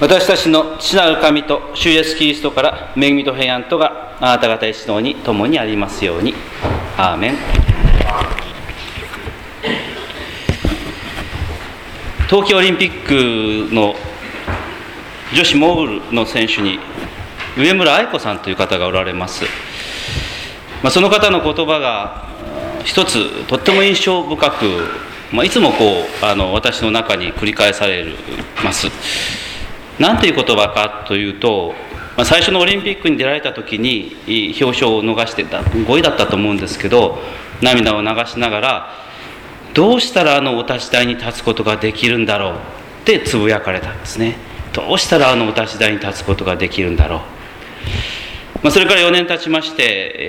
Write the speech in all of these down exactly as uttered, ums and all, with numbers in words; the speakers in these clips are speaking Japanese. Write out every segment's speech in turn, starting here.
私たちの父なる神と主イエスキリストから恵みと平安とがあなた方一同に共にありますように。アーメン。冬季オリンピックの女子モーグルの選手に上村愛子さんという方がおられます。まあ、その方の言葉が一つとっても印象深く、まあ、いつもこうあの私の中に繰り返されます。何という言葉かというと、まあ、最初のオリンピックに出られた時に表彰を逃してたごいだったと思うんですけど、涙を流しながらどうしたらあのお立ち台に立つことができるんだろうってつぶやかれたんですね。どうしたらあのお立ち台に立つことができるんだろう。まあ、それからよねん経ちまして、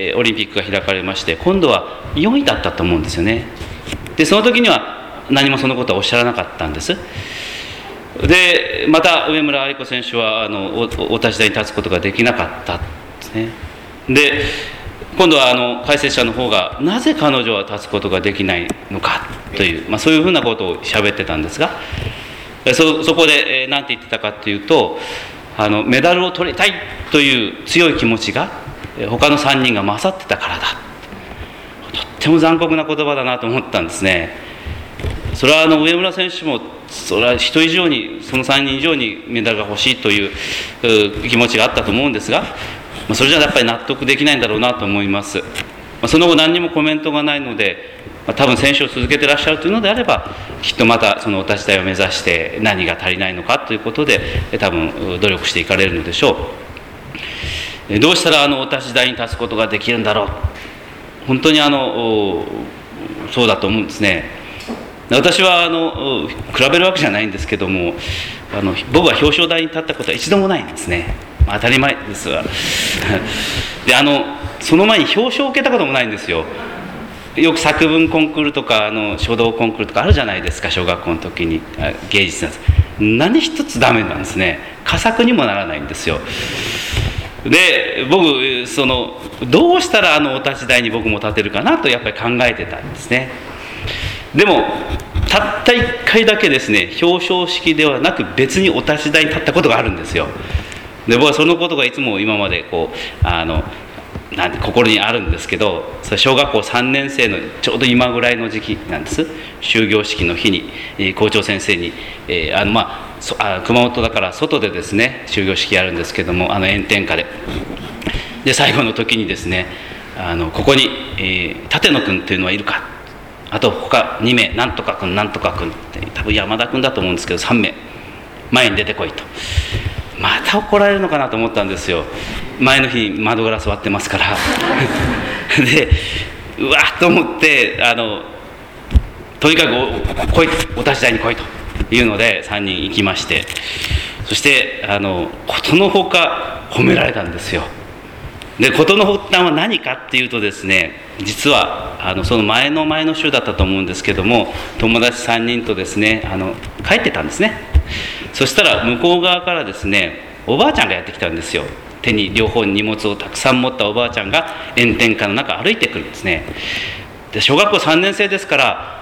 えー、オリンピックが開かれまして、今度はよんいだったと思うんですよね。でその時には何もそのことはおっしゃらなかったんです。でまた上村愛子選手はあの お, お立ち台に立つことができなかったんですね。で今度はあの解説者の方がなぜ彼女は立つことができないのかという、まあ、そういうふうなことを喋ってたんですが、 そ, そこで何て言ってたかというと、あのメダルを取りたいという強い気持ちが他のさんにんが勝ってたからだ。とっても残酷な言葉だなと思ったんですね。それはあの上村選手もそれは人以上にそのさんにん以上にメダルが欲しいという気持ちがあったと思うんですが、それじゃやっぱり納得できないんだろうなと思います。その後何にもコメントがないので、多分選手を続けてらっしゃるというのであれば、きっとまたそのお立ち台を目指して何が足りないのかということで多分努力していかれるのでしょう。どうしたらあのお立ち台に立つことができるんだろう。本当にあのそうだと思うんですね。私はあの比べるわけじゃないんですけども、あの僕は表彰台に立ったことは一度もないんですね。まあ、当たり前ですがであのその前に表彰を受けたこともないんですよ。よく作文コンクールとかあの書道コンクールとかあるじゃないですか、小学校の時に。芸術なんです。何一つダメなんですね。佳作にもならないんですよ。で僕そのどうしたらあのお立ち台に僕も立てるかなとやっぱり考えてたんですね。でもたったいっかいだけですね、表彰式ではなく別にお立ち台に立ったことがあるんですよ。で僕はそのことがいつも今までこうあのなんて心にあるんですけど、それ小学校さんねん生のちょうど今ぐらいの時期なんです。終業式の日に、えー、校長先生に、えーあのまあ、そあ熊本だから外でですね終業式やるんですけども、あの炎天下でで最後の時にですね、あのここに、えー、立野君っていうのはいるか、あと他にめいなんとか君なんとか君って多分山田君だと思うんですけどさんめい前に出てこいと。また怒られるのかなと思ったんですよ。前の日に窓ガラス割ってますからでうわっと思って、あのとにかく お, 来いお立ち台に来いというのでさんにん行きまして、そしてあのことのほか褒められたんですよ。で事の発端は何かっていうとですね、実はあのその前の前の週だったと思うんですけども、友達さんにんとですねあの帰ってたんですね。そしたら向こう側からですねおばあちゃんがやってきたんですよ。手に両方に荷物をたくさん持ったおばあちゃんが炎天下の中歩いてくるんですね。で小学校さんねん生ですから、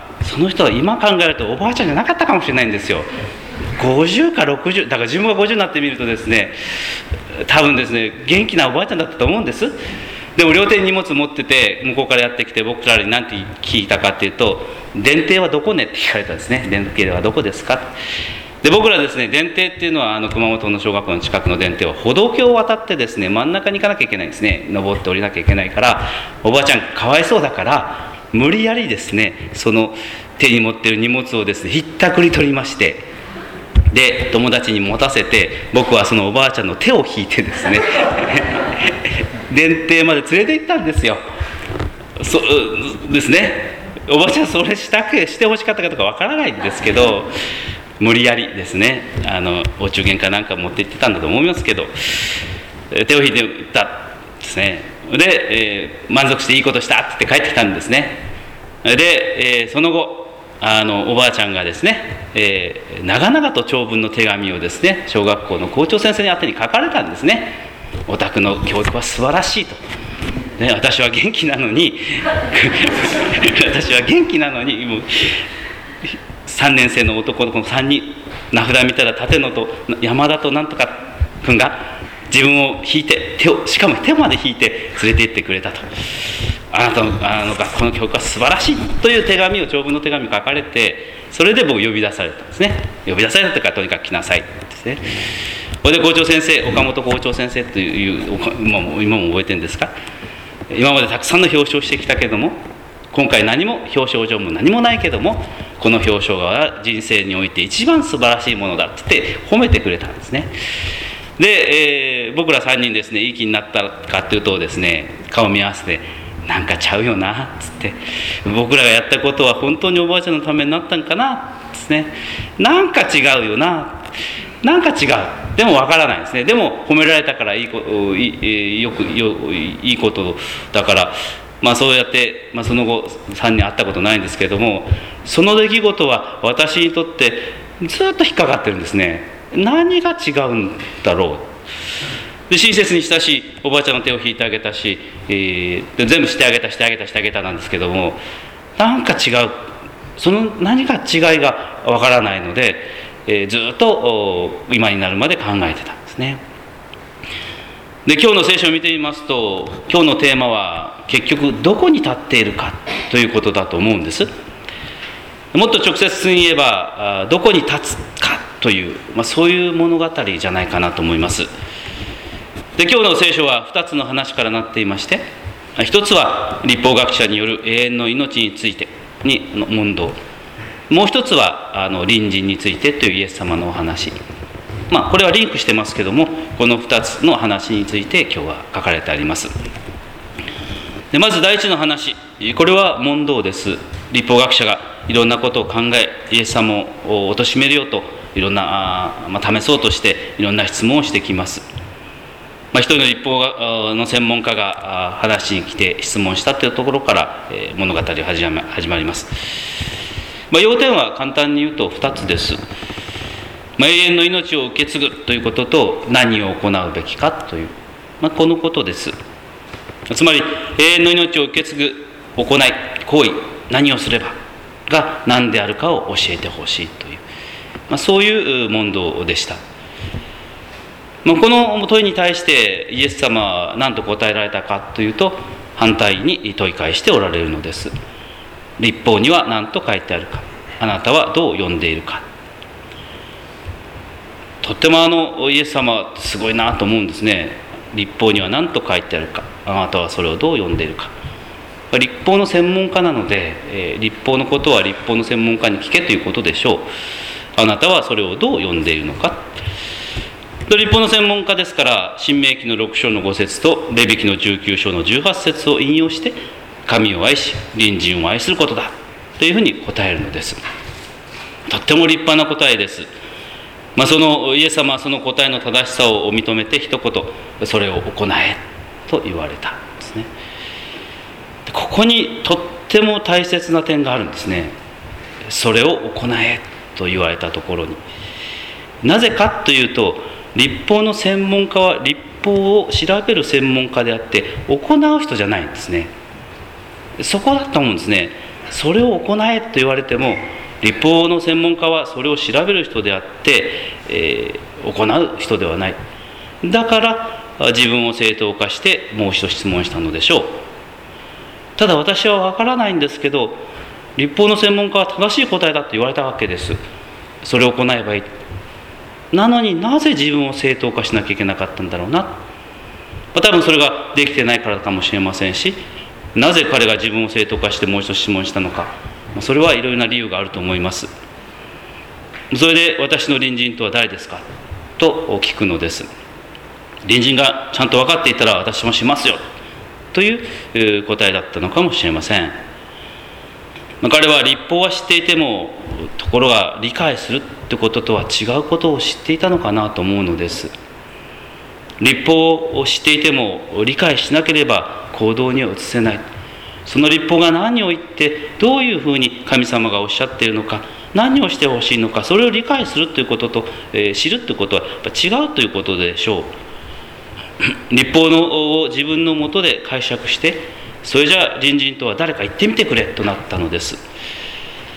その人は今考えるとおばあちゃんじゃなかったかもしれないんですよ。ごじゅうかろくじゅうだから自分がごじゅうになってみるとですね、多分ですね元気なおばあちゃんだったと思うんです。でも両手に荷物持ってて向こうからやってきて、僕らに何て聞いたかっていうと、電停はどこねって聞かれたんですね。電停はどこですか。で僕らですね、電停っていうのはあの熊本の小学校の近くの電停は歩道橋を渡ってですね真ん中に行かなきゃいけないんですね。登って降りなきゃいけないから、おばあちゃんかわいそうだから無理やりですねその手に持ってる荷物をですねひったくり取りまして、で友達に持たせて、僕はそのおばあちゃんの手を引いてですね電停まで連れて行ったんですよ。そうですね、おばあちゃんそれしたくしてほしかったかとかわからないんですけど、無理やりですねあのお中元かなんか持って行ってたんだと思いますけど、手を引いて行ったんですね。で、えー、満足していいことしたって帰ってきたんですね。で、えー、その後あのおばあちゃんがですね、えー、長々と長文の手紙をですね小学校の校長先生に宛てに書かれたんですね。お宅の教育は素晴らしいと、ね、私は元気なのに私は元気なのにもうさんねん生の男の子のさんにん、名札見たら立野と山田となんとか君が自分を引いて、手をしかも手まで引いて連れて行ってくれたと。あなたの、あの学校の教科は素晴らしいという手紙を、長文の手紙書かれて、それで僕呼び出されたんですね。呼び出されたというか、とにかく来なさいですね。それで校長先生、岡本校長先生という今も今も覚えてるんですか。今までたくさんの表彰してきたけども、今回何も表彰状も何もないけども、この表彰が人生において一番素晴らしいものだって言って褒めてくれたんですね。で、えー、僕らさんにんですね、いい気になったかっていうとですね、顔見合わせて、なんかちゃうよなっつって、僕らがやったことは本当におばあちゃんのためになったんかなですね、なんか違うよな、なんか違う、でもわからないですね。でも褒められたからいいこいいよくよいいことだから、まあそうやって、まあ、その後さんにん会ったことないんですけれども、その出来事は私にとってずっと引っかかってるんですね。何が違うんだろう。で、親切にしたし、おばあちゃんの手を引いてあげたし、えー、で全部してあげたしてあげたしてあげたなんですけども、なんか違う、その何か違いがわからないので、えー、ずっと今になるまで考えてたんですね。で、今日の聖書を見てみますと、今日のテーマは結局どこに立っているかということだと思うんです。もっと直接に言えば、どこに立つかという、まあ、そういう物語じゃないかなと思います。で、今日の聖書はふたつの話からなっていまして、ひとつは律法学者による永遠の命についてに問答、もう一つはあの隣人についてというイエス様のお話。まあこれはリンクしてますけども、このふたつの話について今日は書かれてあります。で、まず第一の話、これは問答です。律法学者がいろんなことを考え、イエス様を貶めるようといろんな、あ、まあ、試そうとしていろんな質問をしてきます。まあ、一人の律法の専門家が話に来て質問したというところから物語が始まります。まあ、要点は簡単に言うとふたつです。まあ、永遠の命を受け継ぐということと、何を行うべきかという、まあ、このことです。つまり永遠の命を受け継ぐ行い、行為、何をすればが何であるかを教えてほしいという、まあ、そういう問答でした。この問いに対してイエス様は何と答えられたかというと、反対に問い返しておられるのです。律法には何と書いてあるか、あなたはどう読んでいるか。とってもあのイエス様はすごいなと思うんですね。律法には何と書いてあるか、あなたはそれをどう読んでいるか。律法の専門家なので、えー、律法のことは律法の専門家に聞けということでしょう。あなたはそれをどう読んでいるのか。律法の専門家ですから、申命記のろく章のご節とレビ記のじゅうきゅう章のじゅうはち節を引用して、神を愛し隣人を愛することだというふうに答えるのです。とっても立派な答えです。まあ、そのイエス様はその答えの正しさを認めて一言、それを行えと言われたんですね。ここにとっても大切な点があるんですね。それを行えと言われたところに、なぜかというと、律法の専門家は律法を調べる専門家であって行う人じゃないんですね。そこだと思うんですね。それを行えと言われても、律法の専門家はそれを調べる人であって、えー、行う人ではない。だから自分を正当化してもう一度質問したのでしょう。ただ私は分からないんですけど、律法の専門家は正しい答えだと言われたわけです。それを行えばいい。なのになぜ自分を正当化しなきゃいけなかったんだろうな。まあ、多分それができてないからかもしれませんし、なぜ彼が自分を正当化してもう一度質問したのか、それはいろいろな理由があると思います。それで、私の隣人とは誰ですかと聞くのです。隣人がちゃんと分かっていたら私もしますよという答えだったのかもしれません。彼は律法は知っていても、ところが理解するってこととは違うことを知っていたのかなと思うのです。律法を知っていても理解しなければ行動には移せない。その律法が何を言って、どういうふうに神様がおっしゃっているのか、何をしてほしいのか、それを理解するということと、えー、知るということはやっぱ違うということでしょう。律法のを自分のもとで解釈して、それじゃあ隣人とは誰か言ってみてくれとなったのです。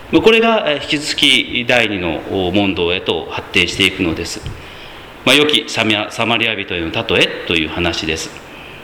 これが引き続き第二の問答へと発展していくのです。まあ、良きサマリア人への例えという話です。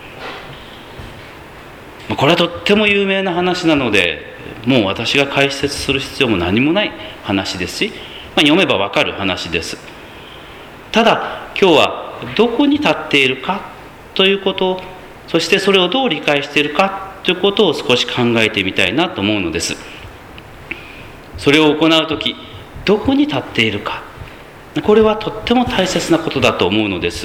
これはとっても有名な話なので、もう私が解説する必要も何もない話ですし、まあ、読めばわかる話です。ただ今日はどこに立っているかということを、そしてそれをどう理解しているかということを少し考えてみたいなと思うのです。それを行うとき、どこに立っているか、これはとっても大切なことだと思うのです。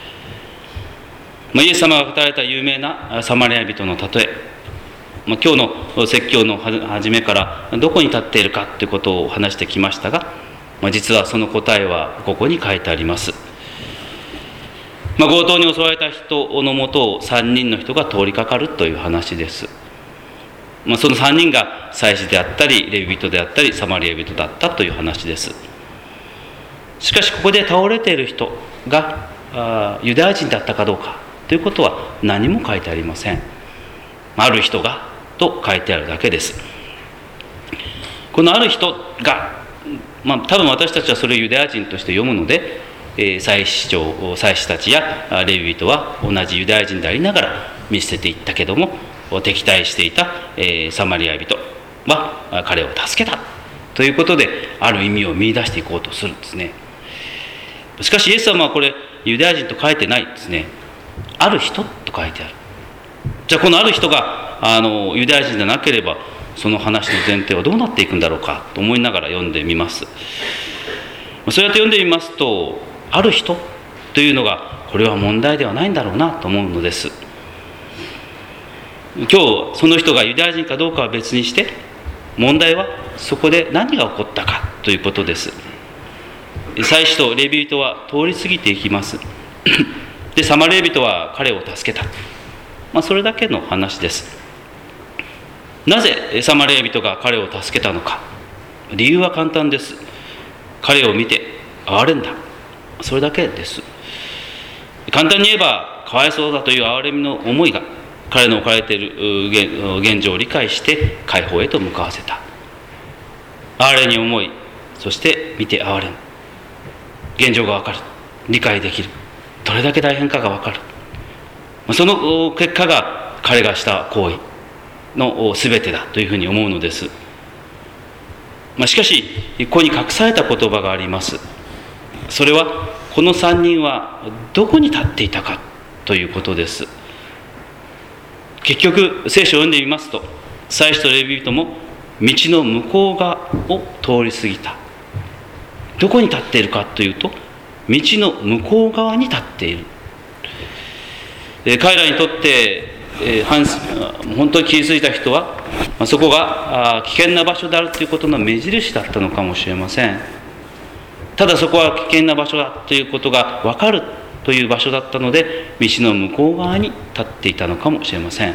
イエス様が語られた有名なサマリア人の例え、今日の説教の初めからどこに立っているかということを話してきましたが、実はその答えはここに書いてあります。まあ、強盗に襲われた人のもとをさんにんの人が通りかかるという話です。まあ、そのさんにんが祭司であったりレビ人であったりサマリア人だったという話です。しかしここで倒れている人があユダヤ人だったかどうかということは何も書いてありません。ある人がと書いてあるだけです。このある人が、まあ、多分私たちはそれをユダヤ人として読むので、えー、祭司長祭司たちやレビ人は同じユダヤ人でありながら見捨てていったけども、敵対していた、えー、サマリア人は彼を助けたということで、ある意味を見出していこうとするんですね。しかしイエス様はこれユダヤ人と書いてないですね。ある人と書いてある。じゃあこのある人があのユダヤ人でなければ、その話の前提はどうなっていくんだろうかと思いながら読んでみます。そうやって読んでみますと、ある人というのがこれは問題ではないんだろうなと思うのです。今日その人がユダヤ人かどうかは別にして、問題はそこで何が起こったかということです。祭司とレビ人は通り過ぎていきますでサマリア人は彼を助けた、まあ、それだけの話です。なぜサマリア人が彼を助けたのか。理由は簡単です。彼を見て憐れんだ、それだけです。簡単に言えば、かわいそうだという憐れみの思いが彼の置かれている現状を理解して解放へと向かわせた。憐れに思い、そして見て憐れん、現状がわかる、理解できる、どれだけ大変かがわかる。その結果が彼がした行為の全てだというふうに思うのです。まあ、しかしここに隠された言葉があります。それはこのさんにんはどこに立っていたかということです。結局聖書を読んでみますと、祭司とレビ人も道の向こう側を通り過ぎた。どこに立っているかというと、道の向こう側に立っている。彼らにとって本当に気づいた人は、そこが危険な場所であるということの目印だったのかもしれません。ただそこは危険な場所だということが分かるという場所だったので、道の向こう側に立っていたのかもしれません。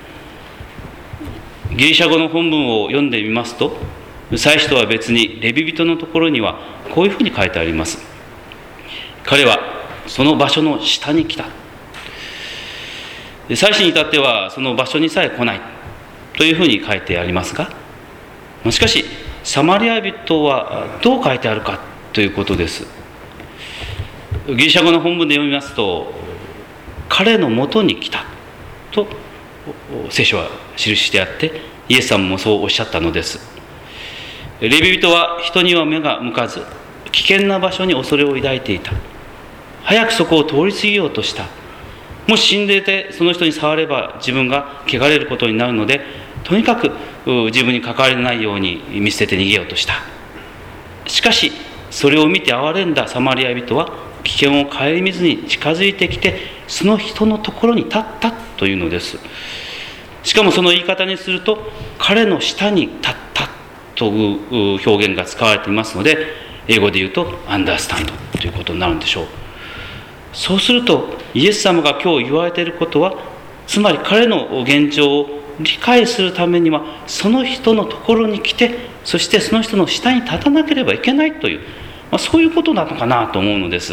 ギリシャ語の本文を読んでみますと、祭司とは別にレビ人のところにはこういうふうに書いてあります。彼はその場所の下に来た。祭司に至ってはその場所にさえ来ないというふうに書いてありますが、しかしサマリア人はどう書いてあるかということです。ギリシャ語の本文で読みますと、彼のもとに来たと聖書は記してあって、イエス様もそうおっしゃったのです。レビ人は人には目が向かず、危険な場所に恐れを抱いていた。早くそこを通り過ぎようとした。もし死んでいてその人に触れば自分が汚れることになるので、とにかく自分に関われないように見捨てて逃げようとした。しかしそれを見て憐れんだサマリア人は危険を顧みずに近づいてきて、その人のところに立ったというのです。しかもその言い方にすると、彼の下に立ったという表現が使われていますので、英語で言うとアンダースタンドということになるんでしょう。そうするとイエス様が今日言われていることは、つまり彼の現状を理解するためにはその人のところに来て、そしてその人の下に立たなければいけないという、まあ、そういうことなのかなと思うのです。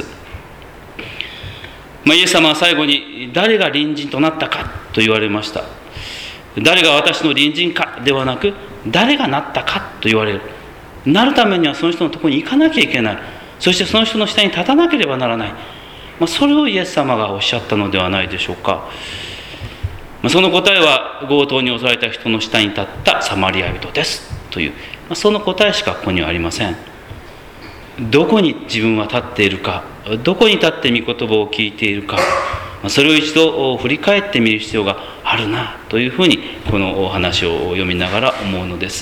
まあ、イエス様は最後に誰が隣人となったかと言われました。誰が私の隣人かではなく、 誰がなったかと言われる。なるためにはその人のところに行かなきゃいけない。そしてその人の下に立たなければならない。まあ、それをイエス様がおっしゃったのではないでしょうか。まあ、その答えは強盗に襲われた人の下に立ったサマリア人ですという、まあ、その答えしかここにはありません。どこに自分は立っているか、どこに立って御言葉を聞いているか、それを一度振り返ってみる必要があるなというふうにこのお話を読みながら思うのです。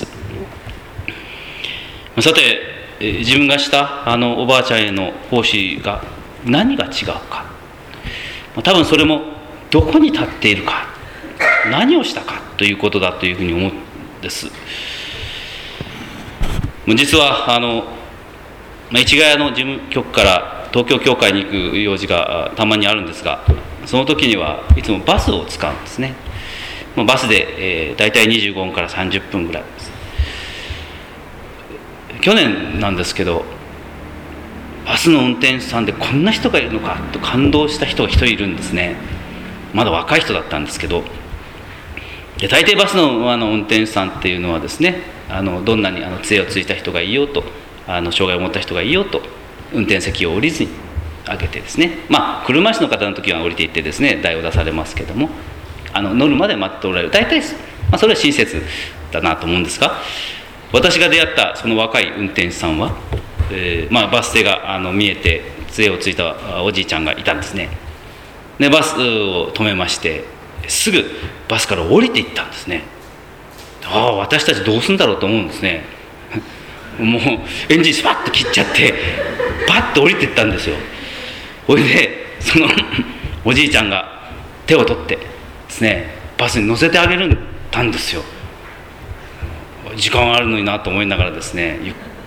さて、自分がしたあのおばあちゃんへの奉仕が何が違うか、多分それもどこに立っているか、何をしたかということだというふうに思うんです。実はあの市ヶ谷の事務局から東京教会に行く用事がたまにあるんですが、その時にはいつもバスを使うんですね。バスで、えー、大体にじゅうごふんからさんじゅっぷんぐらいです。去年なんですけど、バスの運転手さんでこんな人がいるのかと感動した人が一人いるんですね。まだ若い人だったんですけど、で大抵バス の, あの運転手さんっていうのはですね、あのどんなにあの杖をついた人がいようと、あの障害を持った人がいようと運転席を降りずに上げてですね、まあ車椅子の方の時は降りていってですね、台を出されますけども、あの乗るまで待っておられる。大体、まあ、それは親切だなと思うんですが、私が出会ったその若い運転手さんは、えーまあ、バス停があの見えて杖をついたおじいちゃんがいたんですね。でバスを止めまして、すぐバスから降りていったんですね。ああ、私たちどうするんだろうと思うんですね。もうエンジンスパッと切っちゃってパッと降りていったんですよ。それでそのおじいちゃんが手を取ってですね、バスに乗せてあげるたんですよ。時間あるのになと思いながらですね、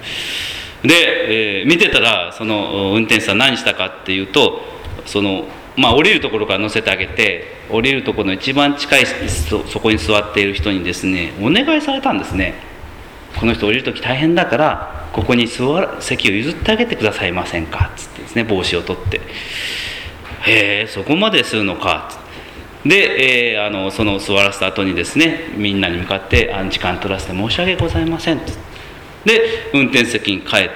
で、えー、見てたらその運転手さん何したかっていうと、そのまあ降りるところから乗せてあげて、降りるところの一番近い そ, そこに座っている人にですねお願いされたんですね。この人降りるとき大変だからここに座る席を譲ってあげてくださいませんかつってですね、帽子を取って、へえそこまでするのかで、えー、あのその座らせた後にですね、みんなに向かってあ時間取らせて申し訳ございませんで運転席に帰って、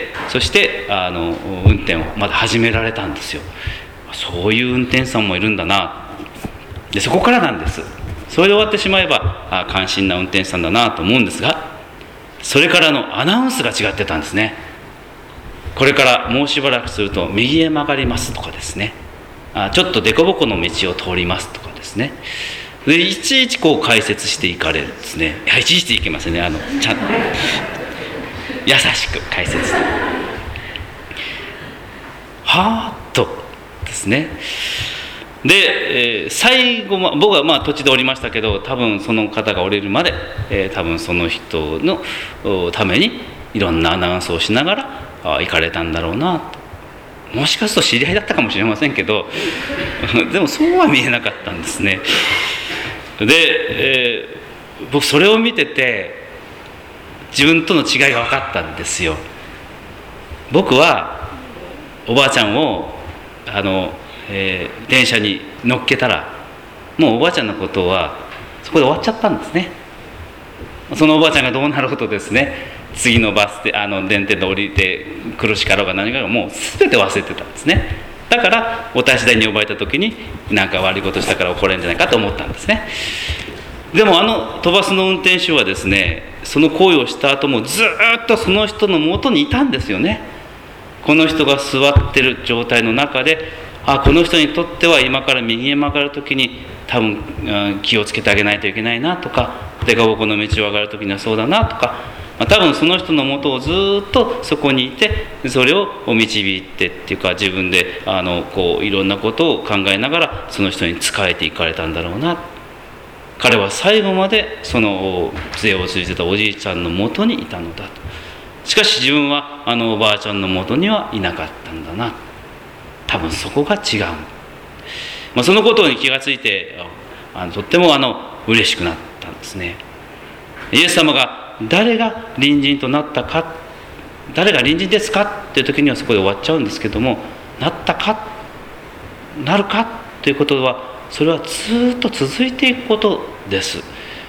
そしてあの運転をまだ始められたんですよ。そういう運転手さんもいるんだな。でそこからなんです。それで終わってしまえばあ関心な運転手さんだなと思うんですが、それからのアナウンスが違ってたんですね。これからもうしばらくすると右へ曲がりますとかですね、あちょっと凸凹の道を通りますとかですね、でいちいちこう解説していかれるんですね。いやいちいちいけませんね、あのちゃんと優しく解説はーっとですね。で、えー、最後、ま、僕はまあ土地で降りましたけど、多分その方が降りるまで、えー、多分その人のためにいろんなアナウンスをしながらあ行かれたんだろうなと。もしかすると知り合いだったかもしれませんけどでもそうは見えなかったんですね。で、えー、僕それを見てて自分との違いが分かったんですよ。僕はおばあちゃんをあの、えー、電車に乗っけたらもうおばあちゃんのことはそこで終わっちゃったんですね。そのおばあちゃんがどうなろうとですね、次のバスであの電停で降りて苦しかろうが何かがもう全て忘れてたんですね。だからお立ち台に呼ばれた時に何か悪いことしたから怒られるんじゃないかと思ったんですね。でもあの都バスの運転手はですね、その行為をした後もずっとその人の元にいたんですよね。この人が座ってる状態の中で、あこの人にとっては今から右へ曲がる時に多分気をつけてあげないといけないなとか、凸凹の道を上がる時にはそうだなとか、まあ、多分その人の元をずっとそこにいて、それを導いてっていうか自分であのこういろんなことを考えながらその人に仕えていかれたんだろうな。彼は最後までその杖をついてたおじいちゃんの元にいたのだと。しかし自分はあのおばあちゃんの元にはいなかったんだな。多分そこが違う、まあ、そのことに気がついてあのとってもあの嬉しくなったんですね。イエス様が誰が隣人となったか、誰が隣人ですかっていう時にはそこで終わっちゃうんですけども、なったかなるかということはそれはずっと続いていくことです。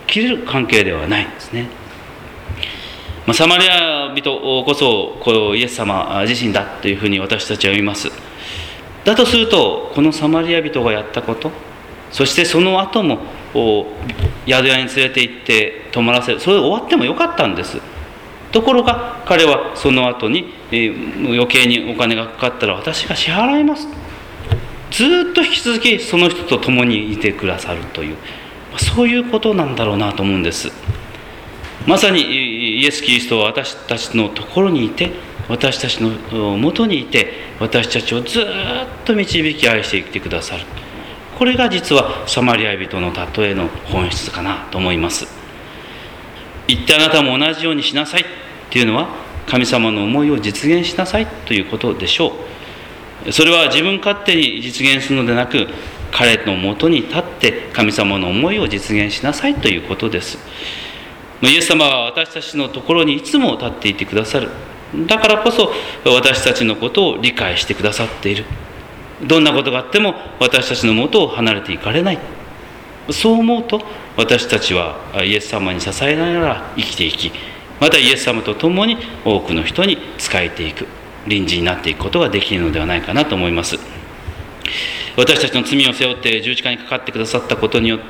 切れる関係ではないんですね。まあ、サマリア人こそこうイエス様自身だというふうに私たちは言います。だとすると、このサマリア人がやったこと、そしてその後も宿屋に連れて行って泊まらせる、それで終わってもよかったんです。ところが彼はその後に、えー、余計にお金がかかったら私が支払います、ずっと引き続きその人と共にいてくださるという、そういうことなんだろうなと思うんです。まさにイエス・キリストは私たちのところにいて、私たちのもとにいて、私たちをずっと導き愛していてくださる。これが実はサマリア人の例えの本質かなと思います。言ってあなたも同じようにしなさいっていうのは、神様の思いを実現しなさいということでしょう。それは自分勝手に実現するのでなく、彼のもとに立って神様の思いを実現しなさいということです。イエス様は私たちのところにいつも立っていてくださる。だからこそ私たちのことを理解してくださっている。どんなことがあっても私たちのもとを離れていかれない。そう思うと、私たちはイエス様に支えながら生きていき、またイエス様と共に多くの人に仕えていく、臨時になっていくことができるのではないかなと思います。私たちの罪を背負って十字架にかかってくださったことによって、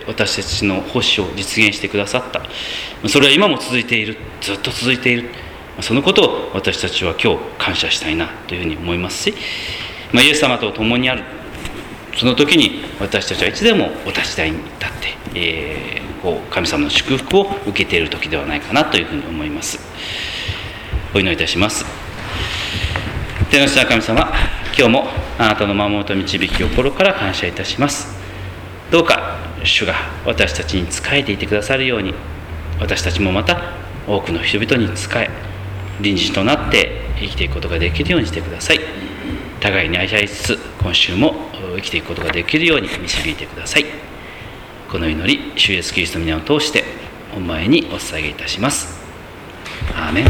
私たちの奉仕を実現してくださった。それは今も続いている、ずっと続いている。そのことを私たちは今日感謝したいなというふうに思いますし、まあ、イエス様と共にあるその時に、私たちはいつでもお立ち台に立って、えー、こう神様の祝福を受けている時ではないかなというふうに思います。お祈りいたします。天の下の神様、今日もあなたの守りと導きを心から感謝いたします。どうか主が私たちに仕えていてくださるように、私たちもまた多くの人々に仕え、臨時となって生きていくことができるようにしてください。互いに愛し合いつつ、今週も生きていくことができるように導いてください。この祈り、主イエスキリストの皆を通してお前にお捧げいたします。アーメン。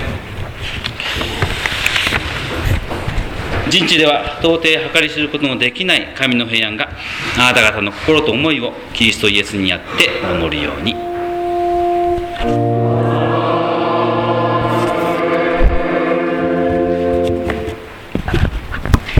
人知では到底計り知ることのできない神の平安が、あなた方の心と思いをキリストイエスにあって守るように。